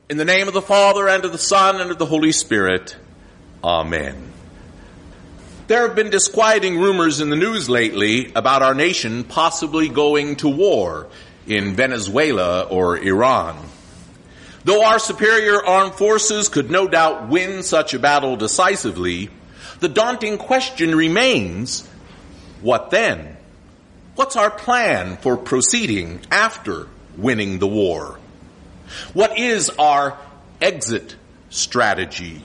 In the name of the Father, and of the Son, and of the Holy Spirit. Amen. There have been disquieting rumors in the news lately about our nation possibly going to war in Venezuela or Iran. Though our superior armed forces could no doubt win such a battle decisively, the daunting question remains, what then? What's our plan for proceeding after winning the war? What is our exit strategy?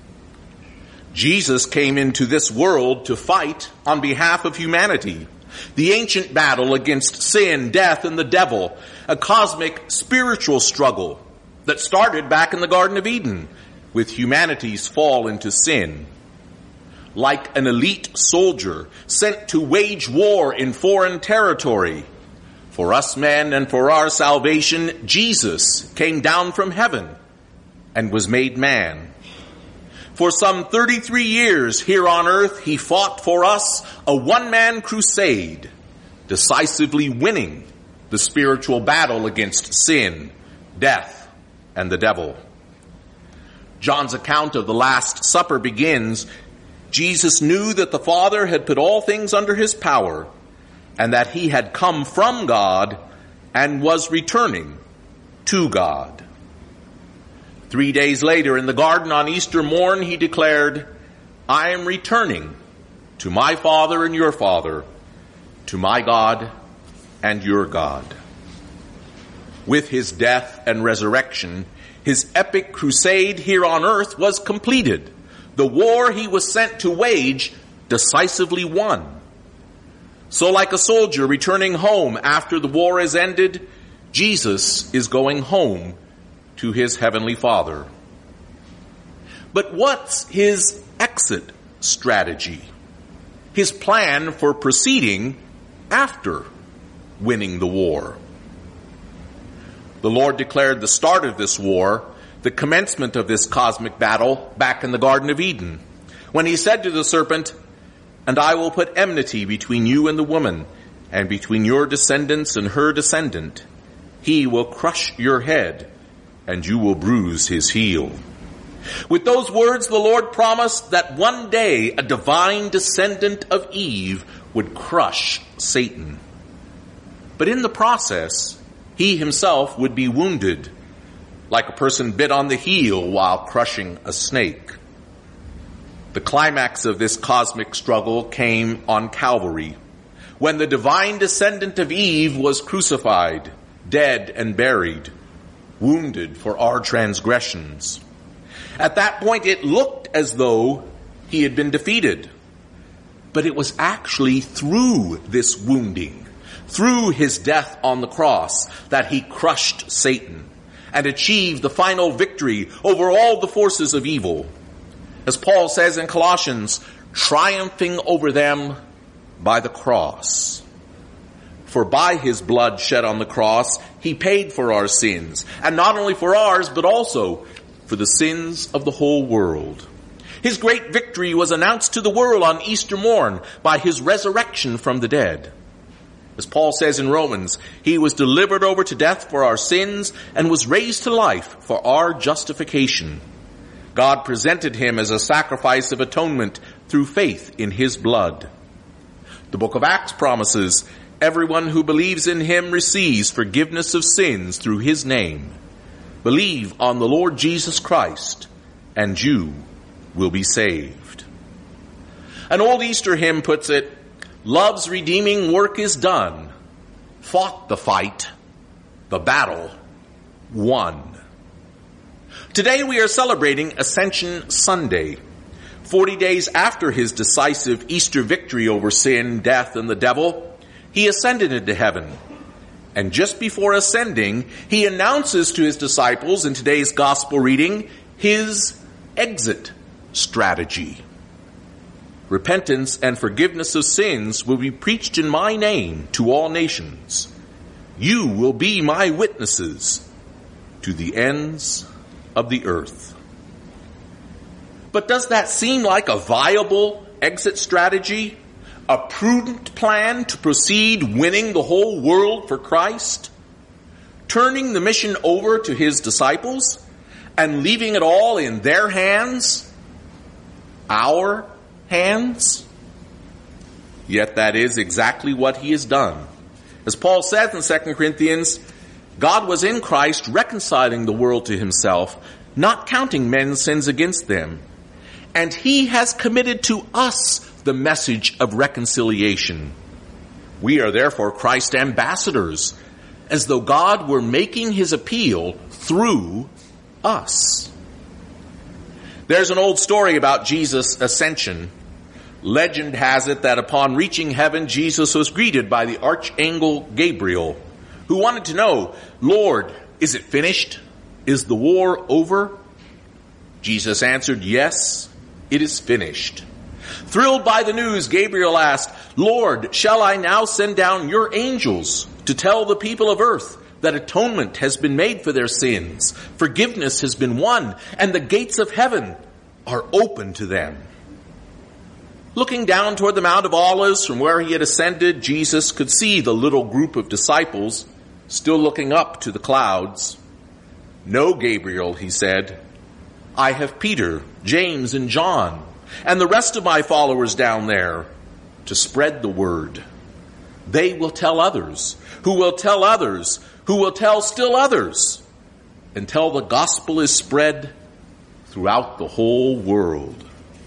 Jesus came into this world to fight on behalf of humanity. The ancient battle against sin, death, and the devil, a cosmic spiritual struggle that started back in the Garden of Eden with humanity's fall into sin. Like an elite soldier sent to wage war in foreign territory, for us men and for our salvation, Jesus came down from heaven and was made man. For some 33 years here on earth, he fought for us a one-man crusade, decisively winning the spiritual battle against sin, death, and the devil. John's account of the Last Supper begins, Jesus knew that the Father had put all things under his power, and that he had come from God and was returning to God. 3 days later in the garden on Easter morn, he declared, I am returning to my Father and your Father, to my God and your God. With his death and resurrection, his epic crusade here on earth was completed. The war he was sent to wage decisively won. So like a soldier returning home after the war is ended, Jesus is going home to his heavenly Father. But what's his exit strategy? His plan for proceeding after winning the war? The Lord declared the start of this war, the commencement of this cosmic battle, back in the Garden of Eden, when he said to the serpent, And I will put enmity between you and the woman, and between your descendants and her descendant. He will crush your head, and you will bruise his heel. With those words, the Lord promised that one day a divine descendant of Eve would crush Satan. But in the process, he himself would be wounded, like a person bit on the heel while crushing a snake. The climax of this cosmic struggle came on Calvary, when the divine descendant of Eve was crucified, dead and buried, wounded for our transgressions. At that point, it looked as though he had been defeated. But it was actually through this wounding, through his death on the cross, that he crushed Satan and achieved the final victory over all the forces of evil. As Paul says in Colossians, triumphing over them by the cross. For by his blood shed on the cross, he paid for our sins, and not only for ours, but also for the sins of the whole world. His great victory was announced to the world on Easter morn by his resurrection from the dead. As Paul says in Romans, he was delivered over to death for our sins and was raised to life for our justification. God presented him as a sacrifice of atonement through faith in his blood. The book of Acts promises, everyone who believes in him receives forgiveness of sins through his name. Believe on the Lord Jesus Christ, and you will be saved. An old Easter hymn puts it, love's redeeming work is done, fought the fight, the battle won. Today we are celebrating Ascension Sunday, 40 days after his decisive Easter victory over sin, death, and the devil. He ascended into heaven. And just before ascending, he announces to his disciples in today's gospel reading his exit strategy. Repentance and forgiveness of sins will be preached in my name to all nations. You will be my witnesses to the ends of the earth. But does that seem like a viable exit strategy? A prudent plan to proceed winning the whole world for Christ? Turning the mission over to his disciples? and leaving it all in their hands, our hands? Yet that is exactly what he has done. As Paul says in 2 Corinthians, God was in Christ reconciling the world to himself, not counting men's sins against them. And he has committed to us the message of reconciliation. We are therefore Christ's ambassadors, as though God were making his appeal through us. There's an old story about Jesus' ascension. Legend has it that upon reaching heaven, Jesus was greeted by the Archangel Gabriel, who wanted to know, "Lord, is it finished? Is the war over?" Jesus answered, "Yes, it is finished." Thrilled by the news, Gabriel asked, "Lord, shall I now send down your angels to tell the people of earth that atonement has been made for their sins, forgiveness has been won, and the gates of heaven are open to them?" Looking down toward the Mount of Olives from where he had ascended, Jesus could see the little group of disciples still looking up to the clouds. "No, Gabriel," he said, "I have Peter, James, and John, and the rest of my followers down there to spread the word. They will tell others, who will tell others, who will tell still others, until the gospel is spread throughout the whole world."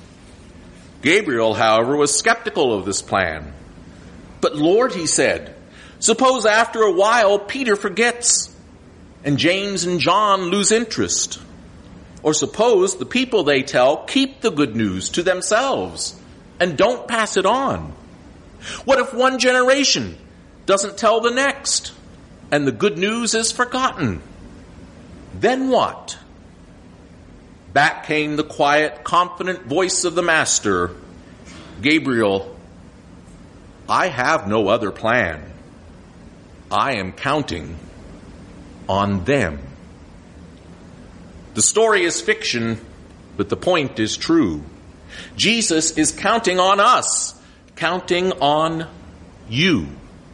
Gabriel, however, was skeptical of this plan. "But Lord," he said, "suppose after a while Peter forgets, and James and John lose interest. Or suppose the people they tell keep the good news to themselves and don't pass it on. What if one generation doesn't tell the next, and the good news is forgotten? Then what?" Back came the quiet, confident voice of the Master. "Gabriel, I have no other plan. I am counting on them." The story is fiction, but the point is true. Jesus is counting on us, counting on you.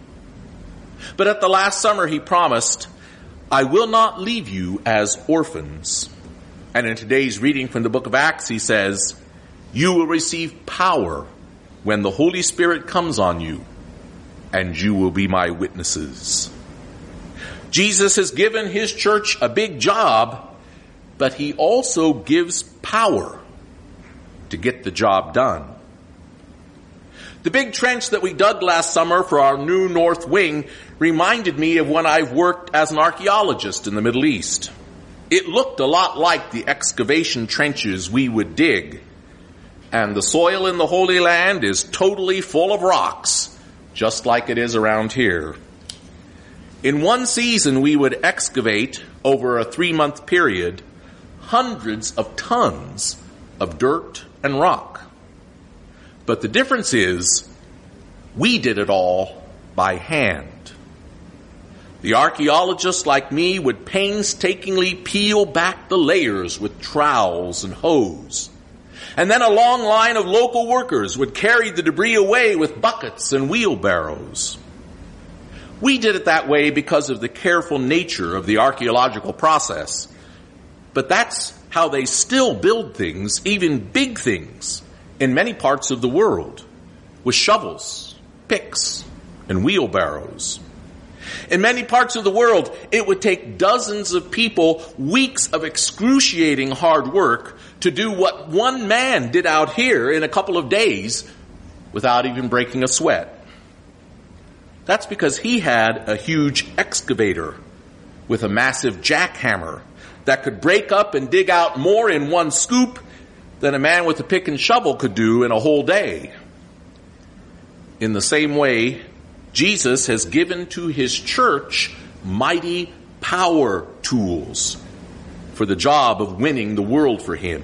But at the last summer he promised, "I will not leave you as orphans." And in today's reading from the book of Acts, he says, "You will receive power when the Holy Spirit comes on you, and you will be my witnesses." Jesus has given his church a big job, but he also gives power to get the job done. The big trench that we dug last summer for our new north wing reminded me of when I've worked as an archaeologist in the Middle East. It looked a lot like the excavation trenches we would dig, and the soil in the Holy Land is totally full of rocks, just like it is around here. In one season, we would excavate, over a 3-month period, hundreds of tons of dirt and rock. But the difference is, we did it all by hand. The archaeologists like me would painstakingly peel back the layers with trowels and hoes. And then a long line of local workers would carry the debris away with buckets and wheelbarrows. We did it that way because of the careful nature of the archaeological process. But that's how they still build things, even big things, in many parts of the world, with shovels, picks, and wheelbarrows. In many parts of the world, it would take dozens of people weeks of excruciating hard work to do what one man did out here in a couple of days without even breaking a sweat. That's because he had a huge excavator with a massive jackhammer that could break up and dig out more in one scoop than a man with a pick and shovel could do in a whole day. In the same way, Jesus has given to his church mighty power tools for the job of winning the world for him.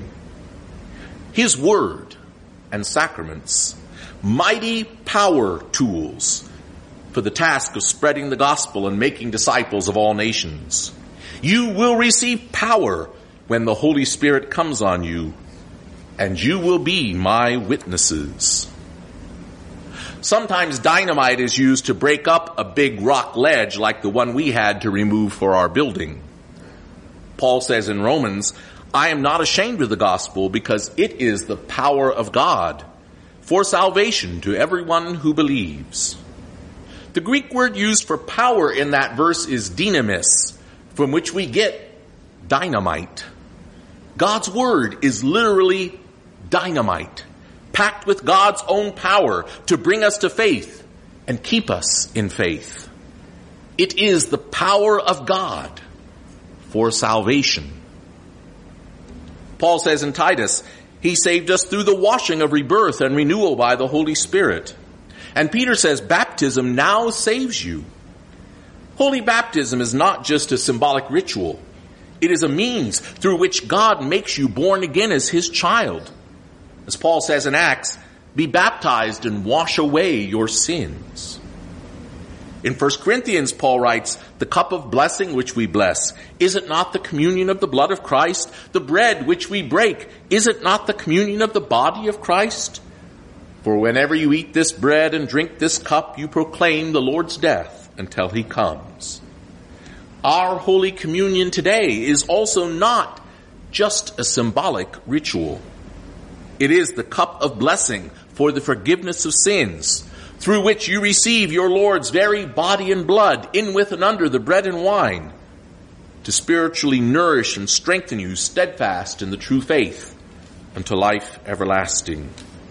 His word and sacraments, mighty power tools for the task of spreading the gospel and making disciples of all nations. You will receive power when the Holy Spirit comes on you, and you will be my witnesses. Sometimes dynamite is used to break up a big rock ledge like the one we had to remove for our building. Paul says in Romans, I am not ashamed of the gospel because it is the power of God for salvation to everyone who believes. The Greek word used for power in that verse is dynamis, from which we get dynamite. God's word is literally dynamite, packed with God's own power to bring us to faith and keep us in faith. It is the power of God for salvation. Paul says in Titus, he saved us through the washing of rebirth and renewal by the Holy Spirit. And Peter says baptism now saves you. Holy baptism is not just a symbolic ritual. It is a means through which God makes you born again as his child. As Paul says in Acts, be baptized and wash away your sins. In 1 Corinthians, Paul writes, the cup of blessing which we bless, is it not the communion of the blood of Christ? The bread which we break, is it not the communion of the body of Christ? For whenever you eat this bread and drink this cup, you proclaim the Lord's death until he comes. Our Holy Communion today is also not just a symbolic ritual. It is the cup of blessing for the forgiveness of sins, through which you receive your Lord's very body and blood, in with and under the bread and wine, to spiritually nourish and strengthen you steadfast in the true faith unto life everlasting.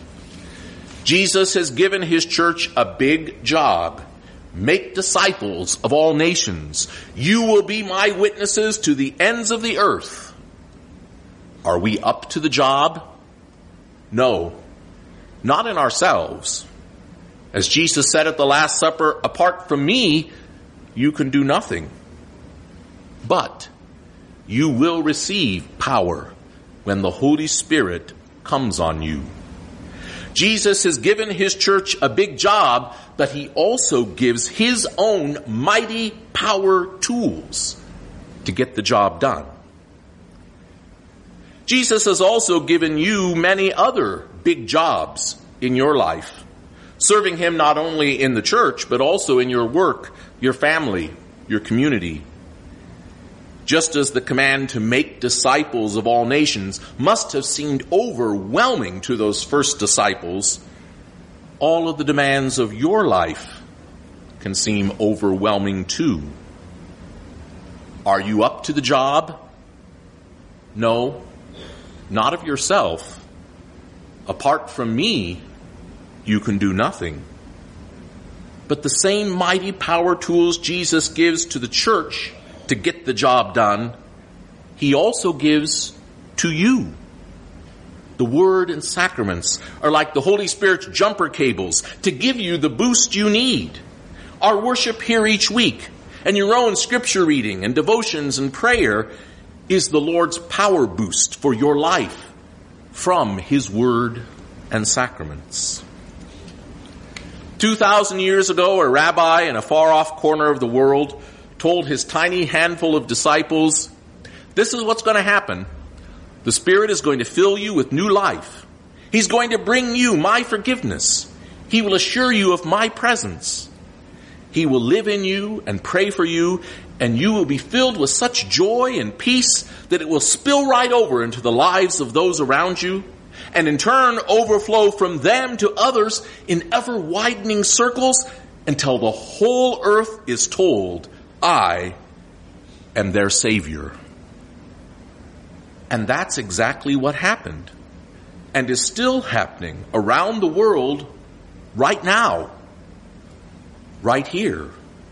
Jesus has given his church a big job. Make disciples of all nations. You will be my witnesses to the ends of the earth. Are we up to the job? No, not in ourselves. As Jesus said at the Last Supper, apart from me, you can do nothing. But you will receive power when the Holy Spirit comes on you. Jesus has given his church a big job, but he also gives his own mighty power tools to get the job done. Jesus has also given you many other big jobs in your life, serving him not only in the church, but also in your work, your family, your community. Just as the command to make disciples of all nations must have seemed overwhelming to those first disciples, all of the demands of your life can seem overwhelming too. Are you up to the job? No, not of yourself. Apart from me, you can do nothing. But the same mighty power tools Jesus gives to the church to get the job done, he also gives to you. The Word and sacraments are like the Holy Spirit's jumper cables to give you the boost you need. Our worship here each week and your own scripture reading and devotions and prayer is the Lord's power boost for your life from his Word and sacraments. 2,000 years ago, a rabbi in a far-off corner of the world told his tiny handful of disciples, this is what's going to happen. The Spirit is going to fill you with new life. He's going to bring you my forgiveness. He will assure you of my presence. He will live in you and pray for you, and you will be filled with such joy and peace that it will spill right over into the lives of those around you, and in turn overflow from them to others in ever-widening circles until the whole earth is told, I am their Savior. And that's exactly what happened and is still happening around the world right now, right here.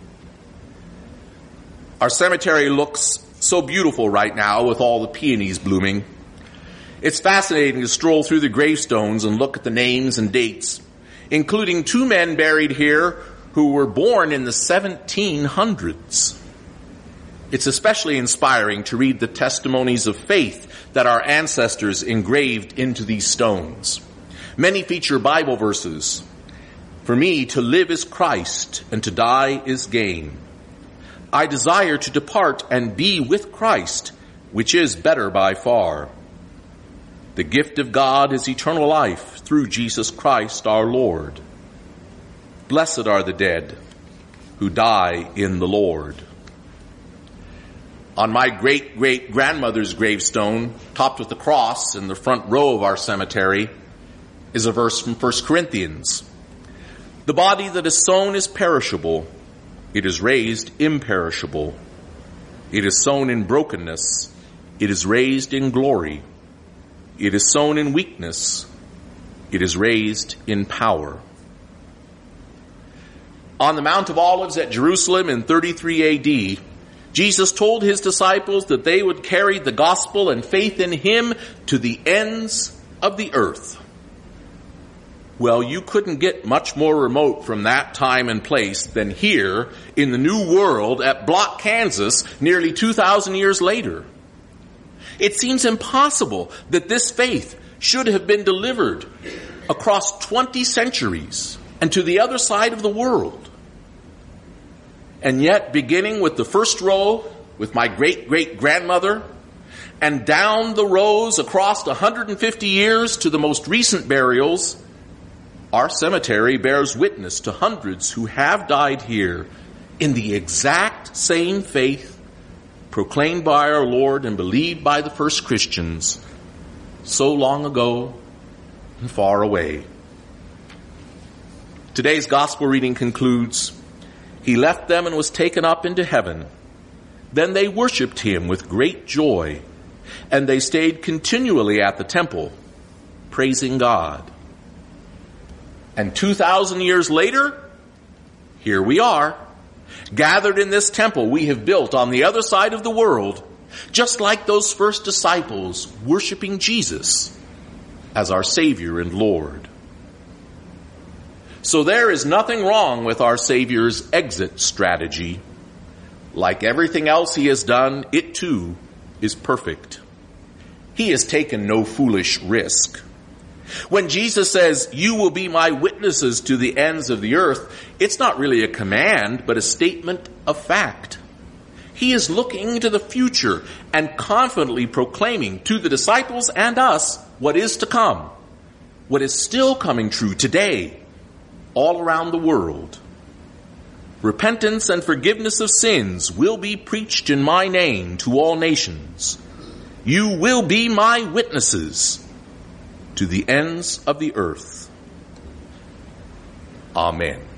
Our cemetery looks so beautiful right now with all the peonies blooming. It's fascinating to stroll through the gravestones and look at the names and dates, including 2 men buried here who were born in the 1700s. It's especially inspiring to read the testimonies of faith that our ancestors engraved into these stones. Many feature Bible verses. For me, to live is Christ, and to die is gain. I desire to depart and be with Christ, which is better by far. The gift of God is eternal life through Jesus Christ our Lord. Blessed are the dead who die in the Lord. On my great-great-grandmother's gravestone, topped with a cross in the front row of our cemetery, is a verse from 1 Corinthians. The body that is sown is perishable. It is raised imperishable. It is sown in brokenness. It is raised in glory. It is sown in weakness. It is raised in power. On the Mount of Olives at Jerusalem in 33 AD, Jesus told his disciples that they would carry the gospel and faith in him to the ends of the earth. Well, you couldn't get much more remote from that time and place than here in the New World at Block, Kansas, nearly 2,000 years later. It seems impossible that this faith should have been delivered across 20 centuries and to the other side of the world. And yet, beginning with the first row, with my great-great-grandmother, and down the rows across 150 years to the most recent burials, our cemetery bears witness to hundreds who have died here in the exact same faith proclaimed by our Lord and believed by the first Christians so long ago and far away. Today's gospel reading concludes, "He left them and was taken up into heaven. Then they worshiped him with great joy, and they stayed continually at the temple, praising God." And 2,000 years later, here we are, gathered in this temple we have built on the other side of the world, just like those first disciples worshiping Jesus as our Savior and Lord. So there is nothing wrong with our Savior's exit strategy. Like everything else he has done, it too is perfect. He has taken no foolish risk. When Jesus says, "You will be my witnesses to the ends of the earth," it's not really a command, but a statement of fact. He is looking to the future and confidently proclaiming to the disciples and us what is to come, what is still coming true today, all around the world. Repentance and forgiveness of sins will be preached in my name to all nations. You will be my witnesses to the ends of the earth. Amen.